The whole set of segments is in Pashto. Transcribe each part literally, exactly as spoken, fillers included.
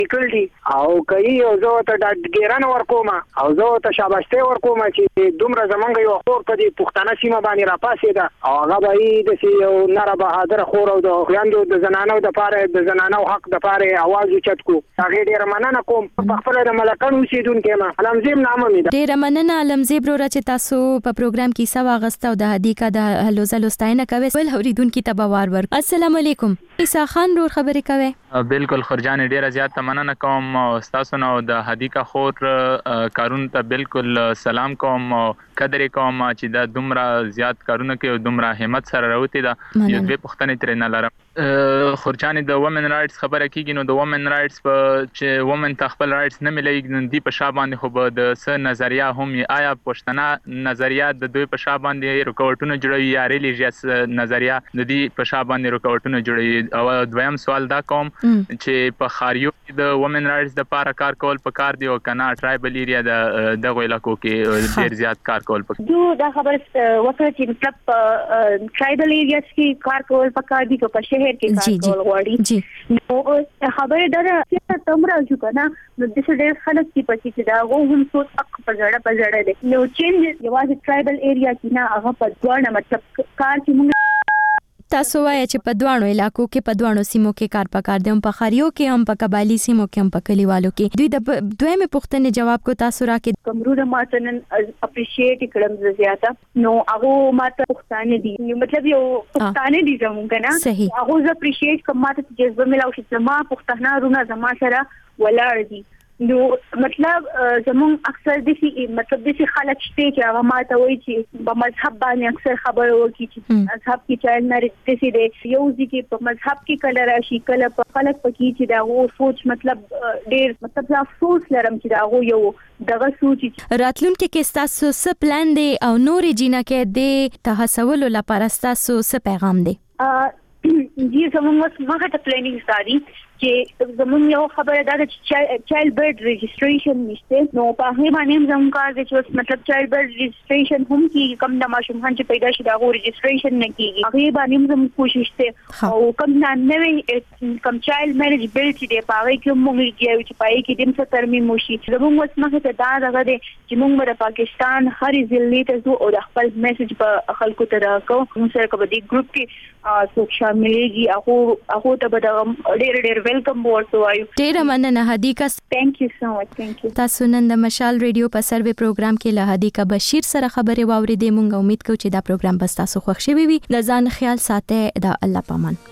کړل دي او کوي او زه ته د ګیران ورکوم او زه ته شاباشته ورکوم چې دومره زمونږ یو خور په دې پښتنه سیمه باندې را پاسې ده او هغه به د یو نره بهادر خور او د خویندو د زنانو د پاره د زنانو حق د پاره आवाज اوچت کو هغه ډیر مننه کوم په خپل د ملکن اوسیدونکو ما علمزیب نامه مې ده. ډیر مننه علمزیب رو چې تاسو په پروګرام کې سوا اغست او د هدیکا د هلو زلو ستاینه کوي ول اوریدونکو ته بوار ور. السلام علیکم عیسی خان رو خبرې کوي. بالکل خورجان ډیر زیات مننه کوم او تاسو نو د هدیکا خور کارون ته بالکل سلام کوم او قدر کوم چې دا دومره زیات کارونه کوي او دومره همت سره راوتی دا یو دوه پښتنې تر نه لرم. خورجان د وومن رائټس خبره کیږي نو د وومن رائټس په چې وومن تخپل رائټس نه ملي دی په شابه خو به د س نظریه هم آیا پښتنه نظریه د دوی په شابه باندې رکاوټونه جوړوي یا ریلیجیس نظریه د دې په شابه باندې رکاوټونه جوړوي. او دویم سوال دا کوم چې په خاریو کې د وومن رائټس د لپاره کار کول پکار دی او کنه ټرایبل ایریا د دغه علاقو کې ډیر زیات کار کول پکار دی. دا خبره وکړه چې مطلب ټرایبل ایریاز کې کار کول پکار دی که په شهر کې کار کول غواړي. نو خبره دا چې تمره جو کنه نو د څه ډېر خلک چې پکې چې دا غوهم څو حق په ځړه په ځړه دي. نو چینج یوازې ټرایبل ایریا کې نه هغه په ځوانه مطلب کار چې موږ تاسو وایي چې په دوانو علاقو کې په دوانو سیمو کې کار پکار دی هم په خاریو کې هم په قبایلی سیمو کې هم په کلیوالو کې دوی د دویمه پوښتنې جواب کو تاسو راکې کمرونه ماتنن اپریشیټ کړم زیاته نو هغه ماته پښتانه دي مطلب یو پښتانه دي زموږ نه هغه ز اپریشیټ کوم ماته جذبه ملاو چې ما پښتانه رونه زما سره ولاړ دي. نو مطلب زمون اکثر د شي مطلب د شي خلک شته چې هغه ماته وایي چې په مذهب باندې اکثر خبره وکړي چې مذهب کې چایل نه رسېږي دي یو ځکه په مذهب کې کله راشي کله په خلک پکې چې دا غو سوچ مطلب ډېر مطلب افسوس لرم چې دا غو یو دغه سوچ راتلونکي کې تاسو څه پلان دی او نورې جینه کې د تحسولو لپاره تاسو څه پیغام دی؟ جی زموږ مخه ته پلانینګ ساري چې زموږ یو خبره ده چې چایلډ برډ رجسټریشن نشته نو په هغه باندې زموږ کار دی چې مطلب چایلډ برډ رجسټریشن هم کې کم د ماشوم هان چې پیدا شي دا غو رجسټریشن نه کیږي هغه باندې زموږ کوشش ته او کم نه نوې کم چایلډ میریج بل چې دی په هغه کې موږ کیږي چې پای کې دیم څه ترمیم وشي زموږ مخه ته دا دغه دی چې موږ د پاکستان هرې ضلع ته زو او د خپل میسج په خلکو ته راکو موږ سره په دې ګروپ کې څوک شاملېږي هغه هغه ته به ډېر ډېر ویلکم ورته وایو. ډېر مننه هدیکا. ثانک یو سو مچ. ثانک یو. تاسو نن د مشال ریډیو په سروې پروګرام کې له هدیکا بشیر سره خبرې واوریدې. مونږ امید کوو چې دا پروګرام به تاسو خوښ شي وي. د ځان خیال ساتئ. د الله پامان.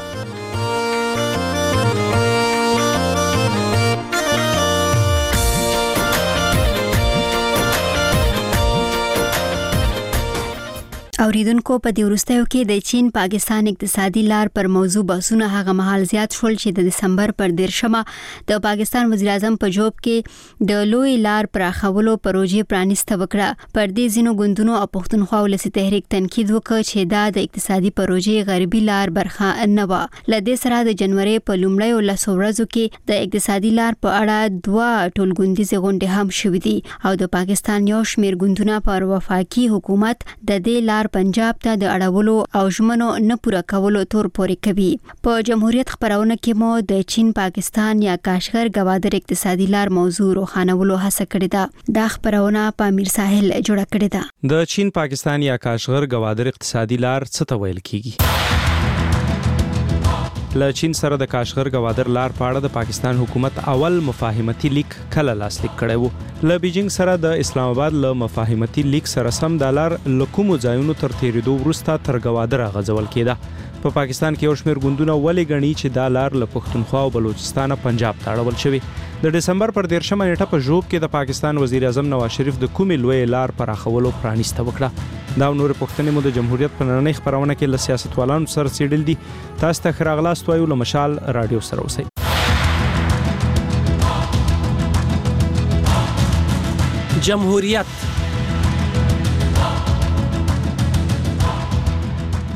اوریدونکو په دې ورستیو کې د چین پاکستان اقتصادي لار پر موضوع بحثونه هغه مهال زیات شول چې د دسمبر پر دیرشمه د پاکستان وزیر اعظم په جوب کې د لوی لار پراخولو پروژې پرانیسته وکړه. پر دې ځینو ګوندونو او پښتونخوا ولسي تحریک تنقید وکړ چې دا د اقتصادي پروژې غربي لار برخه نه و. لدې سره د جنوري په لومړیو لسو ورځو کې د اقتصادي لار په اړه دوه ټولګوندیزې غونډې هم شوې دي او د پاکستان یو شمېر ګوندونه پر وفاقي حکومت د دې لار پنجاب ته د اړولو او ژمنو نه پوره کولو تور پورې کوي. په جمهوریت خبرونه کې مو د چین پاکستان یا کاشغر گوادر اقتصادي لار موضوع روښانولو هڅه کړې ده. دا خبرونه په امیر ساحل جوړه کړې ده. د چین پاکستان یا کاشغر گوادر اقتصادي لار څه ته ویل کیږي؟ له چین سره د کاشغر گوادر لار په اړه د پاکستان حکومت اول مفاهمتي لیک کله لاسلیک کړی وو. له بیجینګ سره د اسلام آباد له مفاهمتي لیک سره سم د لار لکومو ځایونو تر تیریدو وروسته تر گوادر غځول کېده. په پاکستان کې یو شمېر ګوندونه ولې ګڼي چې دا لار له پښتونخوا او بلوچستان پنجاب ته اړول شوی. د دسمبر پر دیرشمه نیټه په ژوب کې د پاکستان وزیر اعظم نواز شریف د کومې لوی لار پراخولو پرانیسته وکړه. دا نور پښتنې مو د جمهوریت په نړۍ خبرونه کې له سیاستوالانو سره څېړل دي. تاسو ته ښه راغلاست وایو. له مشال رادیو سره اوسئ. جمهوریت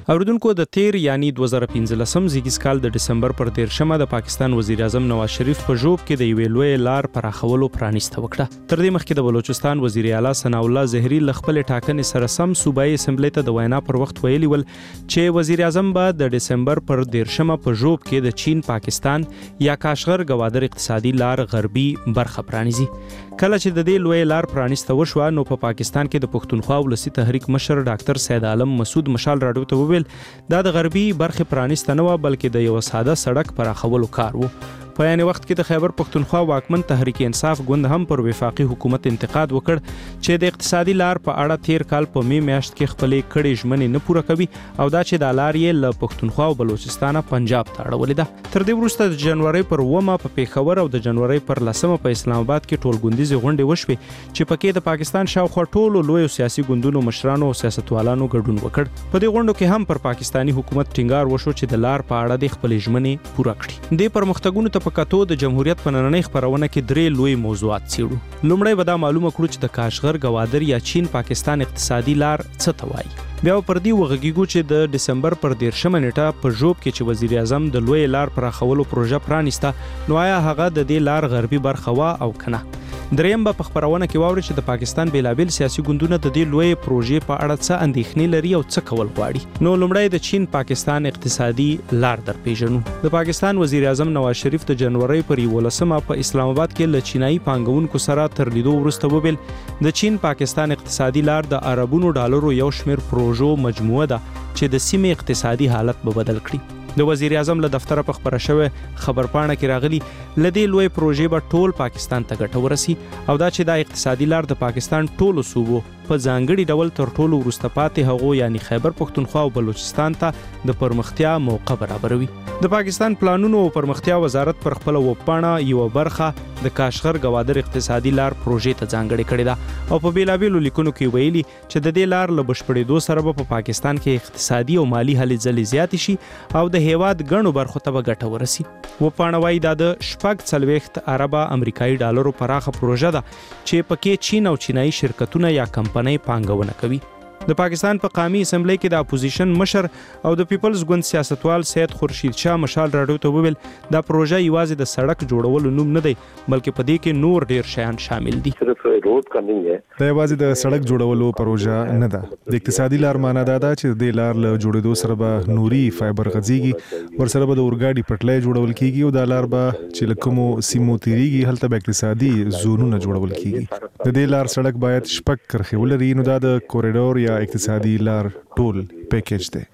اوردونکو د تیر یعنی دوه زره پنځلسم زیږیز کال د دسمبر پر دیرشمه د پاکستان وزیر اعظم نواز شریف په جوب کې د یوې لوی لار پراخولو پرانیسته وکړه. تر دې مخکې د بلوچستان وزیر اعلی ثناء الله زهري ل خپل ټاکنې سره سم صوبایي اسمبلی ته د وینا پر وخت ویلي ول چې وزیر اعظم به د دسمبر پر دیرشمه په جوب کې د چین پاکستان یا کاشغر گوادر اقتصادي لار غربي برخه پرانیزي. کله چې د دې لوی لار پرانیسته وشو نو په پا پاکستان کې د پښتونخوا ولسی تحریک مشر ډاکټر سید عالم مسعود مشال راډیو ته وویل دا د غربي برخه پرانیسته نه و بلکې د یو ساده سړک پراخولو کار و. په یانه وخت کې د خیبر پښتونخوا واکمن تحریک انصاف ګوند هم پر وفاقي حکومت انتقاد وکړ چې د اقتصادي لار په اړه تیر کال په می میاشت کې خپلې کړې ژمنې نه پوره کوي او دا چې د لار یې له پښتونخوا او بلوچستان پنجاب ته اړولې ده. تر دې وروسته د جنوري پر اوومه په پیښور او د جنوري پر لسمه په اسلام آباد کې ټولګوندیزې غونډې وشوې چې پکې د پاکستان شاوخوا ټولو لوی سیاسي ګوندونو مشرانو او سیاستوالانو ګډون وکړ. په دې غونډو کې هم پر پاکستانی حکومت ټینګار وشو چې د لار په اړه د خپلې ژمنې پوره کړي. د پرمختګونو ته پکاتو د جمهوریت په نننۍ خبرونه کې درې لوی موضوعات څیړو. لومړی به دا معلومه کړو چې د کاشغر گوادر یا چین پاکستان اقتصادي لار څه ته وایي. بیا پر دې وغږیږو چې د دسمبر پر دیرشمه نیټه په جوب کې چې وزیر اعظم د لوی لار پراخولو پروژه پرانیسته نو آیا هغه د دې لار غربي برخه وا او کنه. دریم به په خبرونه کې واوري چې د پاکستان بیلابل سیاسي ګوندونه د دې لوی پروژې په اړه څه اندېښنې لري او څه کول غواړي. نو لومړی د چین پاکستان اقتصادي لار در پیژنو. د پاکستان وزیر اعظم نواز شریف د جنوري پر یولسمه په اسلام آباد کې له چینایي پانګونکو سره تر لیدو وروسته وویل د چین پاکستان اقتصادي لار د اربونو ډالرو یو شمېر پروژو مجموعه ده چې د سیمې اقتصادي حالت به بدل کړي. د وزیر اعظم له دفتر په خبره شوی خبرپاڼه کې راغلي لدې لوی پروژې به ټول پاکستان ته ګټه ورسي او دا چې دا اقتصادي لار د پاکستان ټولو صوبو په ځانګړي ډول تر ټولو وروسته پاتې هغو یعنی خیبر پښتونخوا او بلوچستان ته د پرمختیا موقع برابروي. د پاکستان پلانونو او پرمختیا وزارت پر خپل وپاڼه یو برخه د کاشغر گوادر اقتصادي لار پروژې ته ځانګړې کړې ده او په بیلابیلو لیکونو کې ویلي چې د دې لار له بشپړېدو سره به په پاکستان کې اقتصادي او مالی هلې ځلې زیاتې شي او د هیواد ګڼو برخو ته به ګټه ورسي. وپاڼه وایي دا د شپږ څلوېښت اربه امریکایي ډالرو پراخه پروژه ده چې پکې چین او چینایي شرکتونه یا کمپنۍ پانګونه کوي. د پاکستان په قومي اسمبلی کې د اپوزیشن مشر او د پیپلز ګوند سیاستوال سید خورشید شاه مشال راډیو ته وویل دا پروژه یوازې د سړک جوړولو نوم نه دی بلکې په دې کې نور ډیر شیان شامل دي. صرف روډ کمینګ دی دا یوازې د سړک جوړولو پروژه نه ده. د اقتصادي لار معنا دا ده چې د لار له جوړېدو سره به نوري فایبر غځيږي ورسره به د اورګاډي پټلۍ جوړول کیږي او د لار به چې لکمو سیمو تیریږي هلته به اقتصادي زونونه جوړول کیږي. د دې لار سړک باید شپږ کرښې ولري نو دا د کوریډور یا اقتصادي لار ټول پیکیج دی.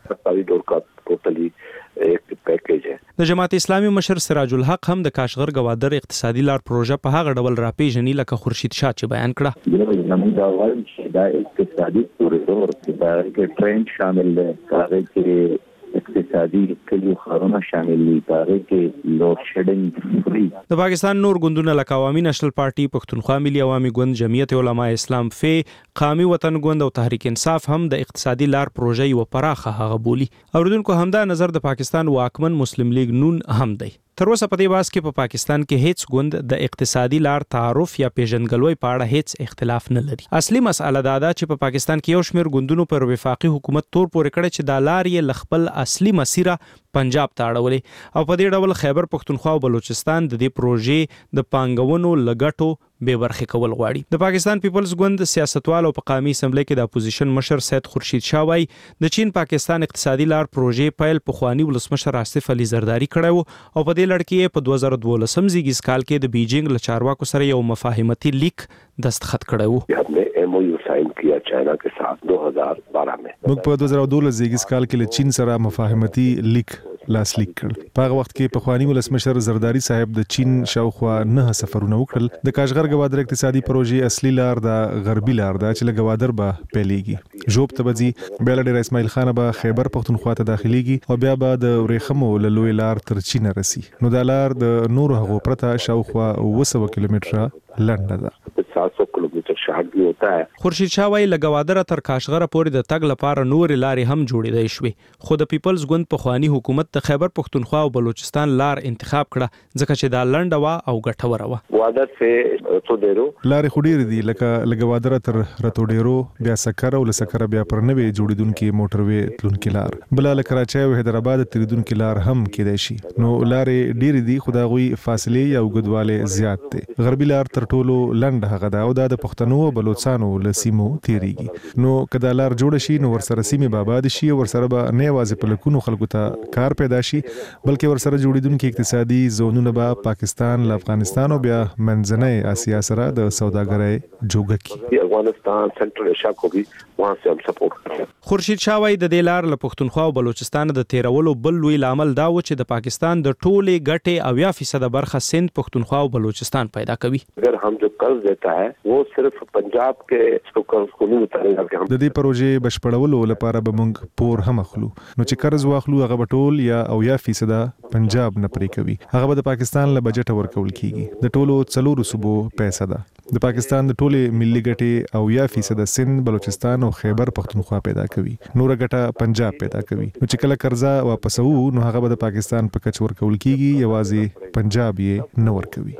د جماعت اسلامي مشر سراج الحق هم د کاشغر گوادر اقتصادي لار پروژه په هغه ډول راپیژني لکه خورشید شاه چې بیان کړه. دا وایم چې دا اقتصادي کوریډور دا کې ټرین شامل دی هغه کې اقتصادي کلیو خارونه شامل دي هغه کې لوډ شیډینګ فری. د پاکستان نور ګوندونه لکه عوامي نېشنل پارټي پښتونخوا ملي عوامي ګوند جمعیت علماء اسلام فی قومي وطن ګوند او تحریک انصاف هم د اقتصادي لار پروژې یو پراخه هغه بولی. اوردونکو همدا نظر د پاکستان واکمن مسلم لیگ نون هم دی. تر اوسه په دې باس کې په پا پاکستان کې هیڅ ګوند د اقتصادي لار تعارف یا پیژنګلوي په اړه هیڅ اختلاف نه لري. اصلي مسأله دا ده چې په پا پاکستان کې یو شمېر ګوندونو پر وفاقي حکومت تور پورې کړی چې د لار یې لخپل اصلي مسیره پنجاب ته اړولې او په دې ډول خیبر پښتونخوا او بلوچستان د دې پروژې د پانګونو لګټو به برخه کول غواړي. د پاکستان پیپلز ګوند سیاستوال او په قومي اسمبلی کې د اپوزیشن مشر سید خورشید شاه وايي د چین پاکستان اقتصادي لار پروژې پیل په خواني ولسمشر آصف علي زرداری کړی وو او په دې لړ کې په دوه زره دولسم زیږیز کال کې د بیجینګ له چارواکو سره یو مفاهمتي لیک دستخط کړی وو. چاینا کے ساتھ دو ہزار بارہ میں موږ په دوه زره دولس زیږیز کال کې له چین سره مفاهمتي لیک لاسلیک کړ. په هغه وخت کې په خواني ولسمشر زرداری صاحب د چین شاوخوا نه سفرونه وکړل. د کاشغر گوادر اقتصادي پروژې اصلي لار د غربي لار ده چې له گوادر به پیلېږي جوب ته بځي بیا له ډیر اسماعیل خان به خیبر پښتونخوا ته داخليږي او بیا به د ورېخمو له لوی لار تر چین رسي. نو د لار د نورو هغو پرته شاوخوا اوه سوه کیلومتره لنډه ده. سات سو کیلومتر شاړ भी होता है. خورشید شاه وايي لګوادره تر کاشغره پورې د تګ لپاره نور لارې هم جوړېدای شوې خو د پیپلز ګوند په خواني حکومت د خیبر پښتونخوا او بلوچستان لار انتخاب کړه ځکه چې دا لنډه وا او ګټوره وا. وادر سے رتوډیرو لارې خډير دي لکه لګوادره تر رتوډیرو بیا سکر او لسکر بیا پر نوې جوړیدونکو موټروي تلونکو لار بل له کراچۍ او حیدرآباد تریدونکو لار هم کېدای شي. نو لارې ډېر دي خو دا غوي فاصله یا وګدواله زیات دي. غربي لار تر ټولو لنډ هغه دا او د پښتنو او بلوچستانو لسیمو تیریږي. نو کدا لار جوړ شي نو ورسره سیمه باباد شي او ورسره به نه واځي په لکونو خلکو ته کار پیدا شي بلکې ورسره جوړیدونکو اقتصادي زونونه به پاکستان له افغانستان او بیا منځنۍ اسیا سره د سوداګرۍ جوګه کی. افغانستان سنټرل ایشیا کو بھی وہاں سے ہم سپورٹ کرتے ہیں. خورشید شاه وايي د دې لار له پښتونخوا او بلوچستان د تیرولو بل لوی لامل دا و چې د پاکستان د ټولې ګټې او یا فیصد برخه سند پښتونخوا او بلوچستان پیدا کوي. اگر हम जो कर्ज देता है वो सिर्फ पंजाब के कर्ज को नहीं उतारेगा कि हम د دې پروژې بشپړولو لپاره به موږ پور هم اخلو نو چې قرض واخلو هغه به ټول یا او یا فیصد پنجاب نه پرې کوي هغه به د پاکستان له بجټ ورکول کیږي. د ټولو څلورو صوبو پیسې ده د پاکستان د ټولې ملي ګټې او یا فیصد سند بلوچستان او خیبر پښتونخوا پیدا کوي نور ګټه پنجاب پیدا کوي. نو چې کله قرضه واپسو نو هغه به د پاکستان په کچ ورکول کیږي یوازې پنجاب یې نه ورکوي.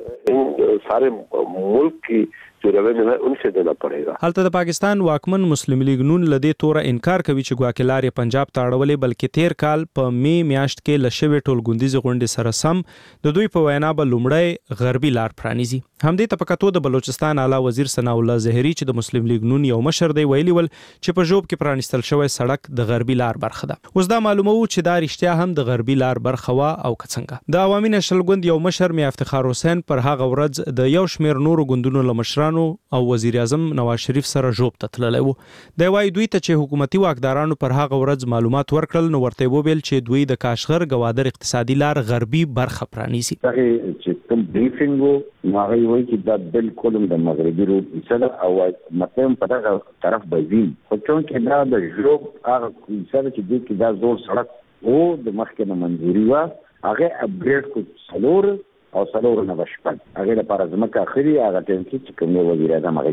سارے ملک کی جو روینیو ہے ان سے دینا پڑے گا. هلته د پاکستان واکمن مسلم لیگ نون لدې توره انکار کوي چې ګواکلارې پنجاب ته اړولې بلکې تیر کال په می میاشت کې لشوې ټول ګوندیز غونډې سره سم د دوی په وینا به لومړی غربي لار پرانیزي. همدې ته پکاتو د بلوچستان اعلی وزیر ثنا الله زهری چې د مسلم لیگ نون یو مشر دی ویلي ول چې په جوب کې پرانیستل شوی سړک د غربي لار برخه ده. اوس دا معلومه و چې دا رښتیا هم د غربي لار برخه وا او کڅنګه. د عوامي نشل ګوند یو مشر می افتخار حسین پر هغه ورځ د یو شمیر نورو ګوندونو لمشرانو او وزیر اعظم نواز شریف سره جوب ته تللی و. د وای دوی ته چې حکومتي واکدارانو پر هغه ورځ معلومات ورکړل نو ورته وویل چې دوی د کاشغر ګوادر اقتصادي لار غربي برخه پرانیزي. هغه چې کوم بریفینګ وو هغه وایي چې دا بالکل د مغربي روډ مثلا او مثلا په دغه طرف بځي خو چې دا د جوب هغه مثلا چې د کې دا زور سړک او د مخکنه منځوري وا هغه اپګریډ کو څلور او څلور نه بشپړ هغه لپاره زمکه اخري هغه ټیم چې کوم وزیر اعظم هغه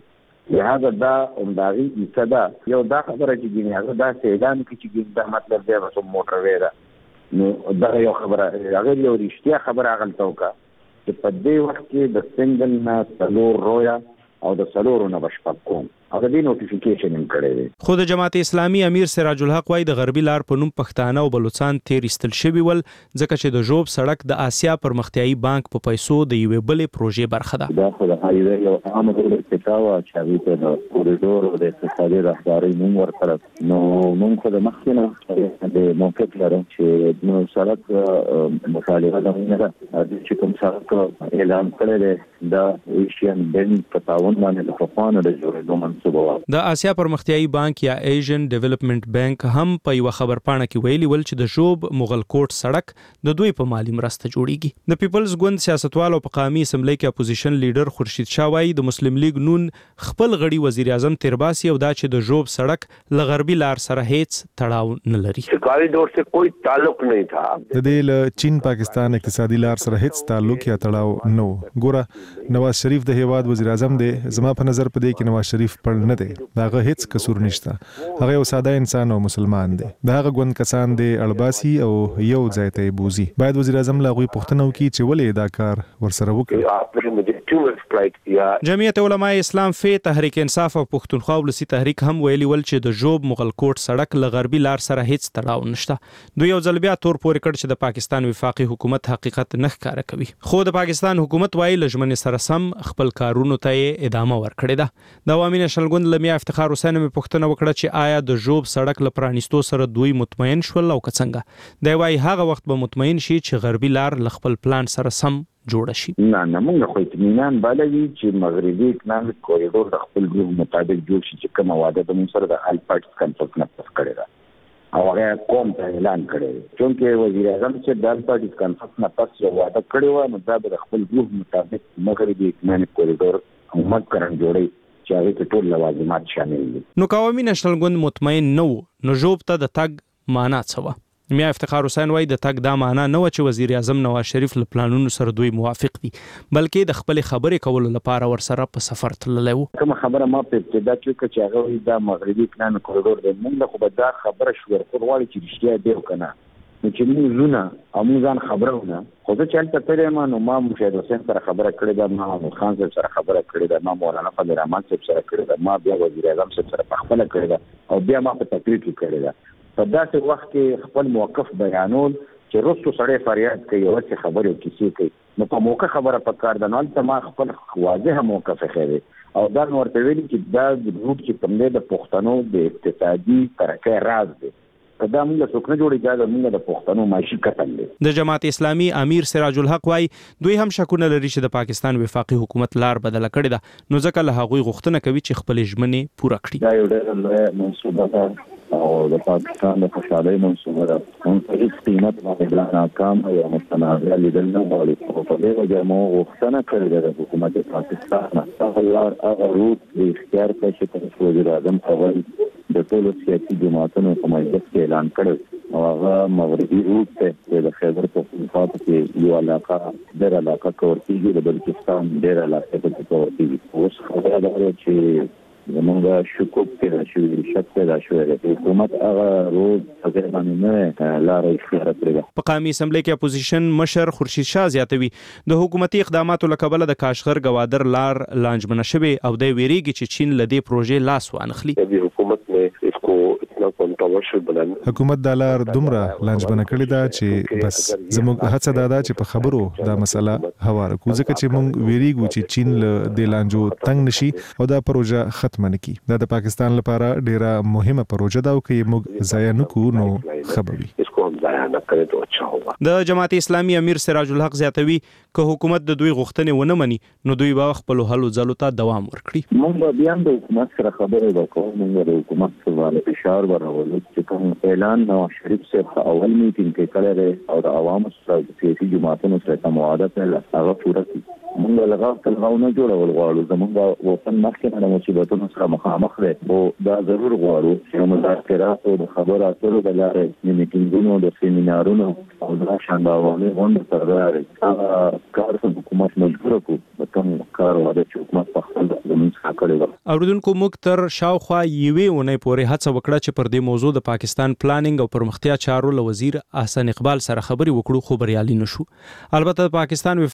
ته لهدا دا اومداري ایستدا یو دا خبره چې ګینه هغه دا اعلان کوي چې دا مطلب دی چې موټر ویرا نو دا یو خبره هغه یو رښتیا خبره هغه توکا چې په دې وخت کې د سنگل نه څلور رویا او د څلور نه بشپړ کوم هغه دی نوټیفیکیشن هم کړی. خو د جماعت اسلامي امیر سراج الحق وايي د غربي لار په نوم پښتانه او بلوچستان تیر استل شوی ول ځکه چې د جوب سړک د آسیا پرمختیایي بانک په پیسو د یوې بلې پروژې برخه ده. دا خو د هایوي یو عامه ارتقا چې وی په کوریډور او د اقتصادي راهداري نوم ورکړ نو موږ خو د مخکنه د موقف لرو چې نو سړک مطالبه ده نه چې کوم سړک اعلان کړی دی د ایشین بینک په تعاون باندې د افغانستان د جوړېدو د آسیا پرمختیایي بانک یا ایشین ډیولپمنٹ بانک هم په یو خبر پاڼه کې ویلي ول چې د جوب مغل کوټ سړک د دوی په مالی مرسته جوړیږي. د پیپلز ګوند سیاستوالو په قومي اسمبلی کې اپوزیشن لیډر خورشید شاه وايي د مسلم لیگ نون خپل غړي وزیر اعظم ترباسي او دا چې د جوب سړک ل غربي لار سره هیڅ تړاو نه لري. کوریډور سره کوئی تعلق نه تھا. د دې له چین پاکستان اقتصادي لار سره هیڅ تعلق یا تړاو نه و. ګوره نواز شریف د هیواد وزیر اعظم دی زما په نظر په دې کې نواز شریف نه دی داغه هیڅ قصور نشته هغه یو ساده انسان او مسلمان دی داغه ګوند کسان دی الباسي او یو ځای ته بوزي باید وزیر اعظم لا غوي پښتنو کې چې ولې دا کار ورسره وکړي. جمعیت علماء اسلام فی تحریک انصاف او پښتونخوا ولسی تحریک هم ویلي ول چې د جوب مغل کوټ سړک ل غربي لار سره هیڅ تړاو نشته. دوی یو ځل بیا تور پورې کړ چې د پاکستان وفاقي حکومت حقیقت نه ښکاره کوي خو د پاکستان حکومت وايي لجمن سره سم خپل کارونو ته ادامه ورکړي ده. د عوامي نشل ګوند لمیا افتخار حسین می پوښتنه وکړه چې آیا د جوب سړک ل پرانیستو سره دوی مطمئن شول او کڅنګه دی وايي هغه وخت به مطمئن شي چې غربي لار ل خپل پلان سره سم جوړ شي. نه نه موږ خو اطمینان بالوي چې مغربي اقتصادي کوریډور د خپل ګروپ مطابق جوړ شي چې کومه وعده د موږ سره د آل پارټي کنسلټ نه پس کړی دا او هغه کوم ته اعلان کړی چې وزیر اعظم چې د آل پارټي کنسلټ نه پس یو وعده کړی و نو دا د خپل ګروپ مطابق مغربي اقتصادي کوریډور حکومت کرن جوړي چې هغه ته ټول لوازمات شامل دي. نو قومي نشل ګوند مطمئن نه و نو جوب ته د تګ معنا څه و. میا افتخار حسین وایي د تګ دا معنا نه و چې وزیر اعظم نواز شریف له پلانونو سره دوی موافق دي بلکې د خپل خبرې کولو لپاره ورسره په سفر تللی و. کوم خبره ما په ابتدا کې وکړه چې هغه دا مغربي پلان کوریډور دی موږ خو به دا خبره شو ورکول چې رښتیا دی کنه نو چې موږ زونه اموزان خبرونه خو ځکه چې تل ترې ما نو ما مشاهد حسین سره خبره کړې ده ما محمد خان سره خبره کړې ده ما مولانا فضل الرحمن سره کړې ده ما بیا وزیر اعظم سره په خپل کړې ده او بیا ما په تقریر کې کړې ده په داسې وخت کې خپل موقف بیانول چې رستو سړی فریاد کوي او څه خبرې کیسې کوي نو په موقع خبره پکار ده نو ته ما خپل واضح موقف خېری او دا نور ته ویلي چې دا روټ چې په دې د پښتنو د اقتصادي ترقۍ راز دی دا موږ څوک نه جوړی دا موږ د پښتنو معاشي کتل دي. د جماعت اسلامي امیر سراج الحق وايي دوی هم شکونه لري چې د پاکستان وفاقي حکومت لار بدله کړې ده نو ځکه له هغوی غوښتنه کوي چې خپل ژمنې پوره کړي. دا یو ډېر منصوبه ده او د پاکستان د خوشحالۍ منصوبه ده هم په هیڅ قیمت باندې ناکام یا متنازع لیدل نه غواړي او په دې وجه مو غوښتنه کړې ده د حکومت پاکستان هغه لار هغه روټ د اختیار کړي چې وزیر اعظم اول د ټولو سیاسي جماعتونو په مجلس کې اعلان کړ او هغه مغربي روټ ته د خیبر پختونخوا کې یو علاقه ډېر علاقه کور کیږي د بلوچستان ډېر علاقه په کور کیږي اوس خبره ده چې زمونږ شکوک پیدا شوی شک پیدا شوی د حکومت هغه روز په باندې نه لارې اختیار کړې. په قومي اسمبلی کې اپوزیشن مشر خورشید شاه زیاتوي د حکومتي اقداماتو لکبل د کاشغر گوادر لار لانجمنه شوی او د ویریږي چې چین لدې پروژې لاس وانخلي. د حکومت نه اسکو اتنا کنټروورشل بلن حکومت د لار دومره لانجمنه کړې ده چې بس زموږ هڅه دا ده چې په خبرو دا مسله هواره کو ځکه چې موږ ویریږو چې چین له د لانجو تنگ نشي او دا پروژه ختم نه کی. دا د پاکستان لپاره ډیره مهمه پروژه ده او کې موږ ضایع نکو نو خبري. د جماعت اسلامي امیر سراج الحق زیاتوي که حکومت د دوی غوښتنې ونه مني نو دوی به خپل هلو ځلو ته دوام ورکړي. موږ بیا د حکومت سره خبرې وکړو موږ د حکومت سره فشار ورولو چې کوم اعلان نواز شریف سره اول میټینګ کې کړی او د عوامو سره د سیاسي جماعتونو سره موعده کړل هغه پوره کړ. موږ لږه تلغاو نه جوړول غواړو زموږ وطن مخکې د مصیبتونو سره مخامخ دی او دا ضرور غواړو چې مذاکرات او خبرو اترو د لارې د میټینګونو د سیمینارونو او د شانداوالي غونډو سره هغه کار په حکومت مجبور کړو کوم کار ودا چې حکومت په خپل زمين څخه کړی. اوریدونکو موږ تر شاوخوا یوې ونې پورې هڅه وکړه چې پر دې موضوع د پاکستان پلانینګ او پرمختیا چارو له وزیر احسن اقبال سره خبري وکړو خو بریالي نشو. البته پاکستان